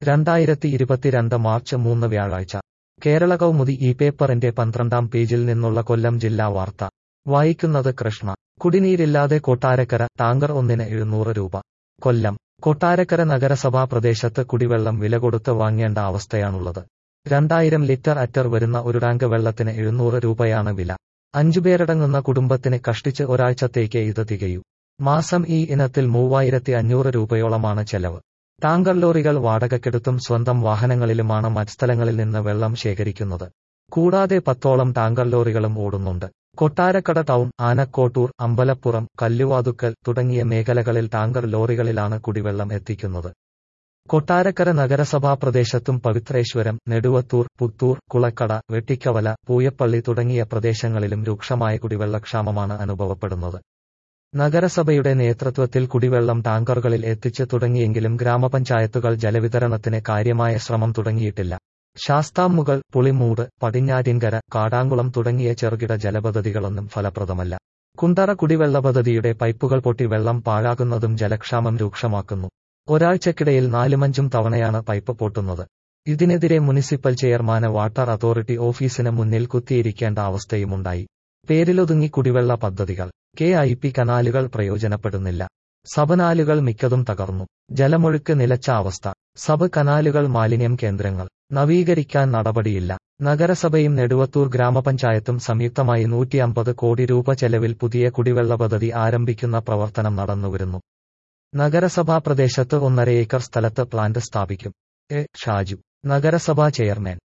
2022 March 3 വ്യാഴാഴ്ച കേരള കൗമുദി ഈ പേപ്പറിന്റെ 12-ാം പേജിൽ നിന്നുള്ള കൊല്ലം ജില്ലാ വാർത്ത വായിക്കുന്നത് കൃഷ്ണ. കുടിനീരില്ലാതെ കൊട്ടാരക്കര, ടാങ്കർ ഒന്നിന് 700 രൂപ. കൊല്ലം. കൊട്ടാരക്കര നഗരസഭാ പ്രദേശത്ത് കുടിവെള്ളം വില കൊടുത്ത് വാങ്ങേണ്ട അവസ്ഥയാണുള്ളത്. 2000 ലിറ്റർ അറ്റർ വരുന്ന ഒരു ടാങ്ക് വെള്ളത്തിന് 700 രൂപയാണ് വില. 5 പേരടങ്ങുന്ന കുടുംബത്തിന് കഷ്ടിച്ച് ഒരാഴ്ചത്തേക്ക് ഇത് തികയൂ. മാസം ഈ ഇനത്തിൽ 3500 രൂപയോളമാണ് ചെലവ്. ടാങ്കർ ലോറികൾ വാടകയ്ക്കെടുത്തും സ്വന്തം വാഹനങ്ങളിലുമാണ് മറ്റ് സ്ഥലങ്ങളിൽ നിന്ന് വെള്ളം ശേഖരിക്കുന്നത്. കൂടാതെ 10ഓളം ടാങ്കർ ലോറികളും ഓടുന്നുണ്ട്. കൊട്ടാരക്കര ടൗൺ, ആനക്കോട്ടൂർ, അമ്പലപ്പുറം, കല്ലുവാതുക്കൽ തുടങ്ങിയ മേഖലകളിൽ ടാങ്കർ ലോറികളിലാണ് കുടിവെള്ളം എത്തിക്കുന്നത്. കൊട്ടാരക്കര നഗരസഭാ പ്രദേശത്തും പവിത്രേശ്വരം, നെടുവത്തൂർ, പുത്തൂർ, കുളക്കട, വെട്ടിക്കവല, പൂയപ്പള്ളി തുടങ്ങിയ പ്രദേശങ്ങളിലും രൂക്ഷമായ കുടിവെള്ളക്ഷാമമാണ് അനുഭവപ്പെടുന്നത്. നഗരസഭയുടെ നേതൃത്വത്തിൽ കുടിവെള്ളം ടാങ്കറുകളിൽ എത്തിച്ചു തുടങ്ങിയെങ്കിലും ഗ്രാമപഞ്ചായത്തുകൾ ജലവിതരണത്തിന് കാര്യമായ ശ്രമം തുടങ്ങിയിട്ടില്ല. ശാസ്താംമുകൾ, പുളിമൂട്, പടിഞ്ഞാറ്റിൻകര, കാടാങ്കുളം തുടങ്ങിയ ചെറുകിട ജലപദ്ധതികളൊന്നും ഫലപ്രദമല്ല. കുണ്ടറ കുടിവെള്ള പദ്ധതിയുടെ പൈപ്പുകൾ പൊട്ടി വെള്ളം പാഴാകുന്നതും ജലക്ഷാമം രൂക്ഷമാക്കുന്നു. ഒരാഴ്ചക്കിടയിൽ 4-5 തവണയാണ് പൈപ്പ് പൊട്ടുന്നത്. ഇതിനെതിരെ മുനിസിപ്പൽ ചെയർമാന് വാട്ടർ അതോറിറ്റി ഓഫീസിന് മുന്നിൽ കുത്തിയിരിക്കേണ്ട അവസ്ഥയുമുണ്ടായി. പേരിലൊതുങ്ങി കുടിവെള്ള പദ്ധതികൾ. KIP കനാലുകൾ പ്രയോജനപ്പെടുന്നില്ല. സബ്-നാലുകൾ മിക്കതും തകർന്നു. ജലമൊഴുക്ക് നിലച്ച അവസ്ഥ. സബ് കനാലുകൾ മാലിന്യം കേന്ദ്രങ്ങൾ. നവീകരിക്കാൻ നടപടിയില്ല. നഗരസഭയും നെടുവത്തൂർ ഗ്രാമപഞ്ചായത്തും സംയുക്തമായി 150 കോടി രൂപ ചെലവിൽ പുതിയ കുടിവെള്ള പദ്ധതി ആരംഭിക്കുന്ന പ്രവർത്തനം നടന്നുവരുന്നു. നഗരസഭാ പ്രദേശത്ത് 1.5 ഏക്കർ സ്ഥലത്ത് പ്ലാന്റ് സ്ഥാപിക്കും. ഷാജു, നഗരസഭാ ചെയർമാൻ.